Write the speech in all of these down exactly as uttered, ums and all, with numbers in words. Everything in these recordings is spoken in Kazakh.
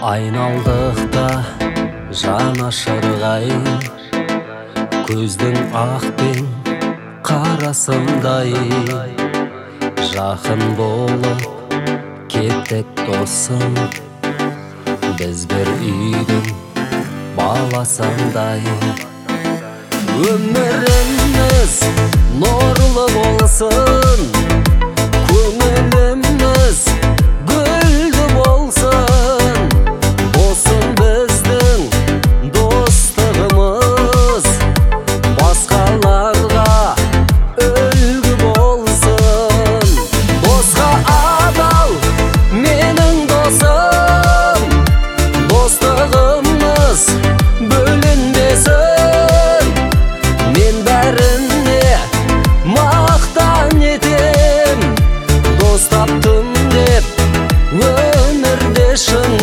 Айналдықта жанашырғай, көздің ақ пен қарасындай. Жақын болып кеттік досым, біз бір үйдің баласындай. Өміріміз нұрлы болсын, көңіліміз гүлді болсын. Болсын біздің достығымыз, басқаларға үлгі болсын. Досқа адал менің досым, достығымыз бөлінбесін. Мен бәріне мақтан етем, дос таптым деп өмірде шын.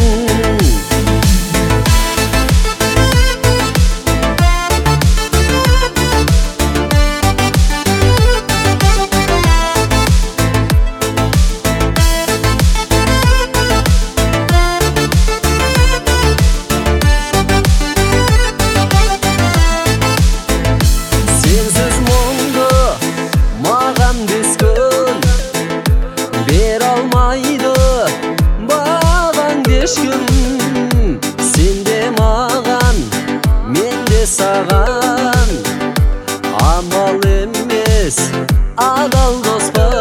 Сенсіз мұңды маған бес күн, бер алмайды маған ешкім. Сен де маған, мен де саған, амал емес адал доспын.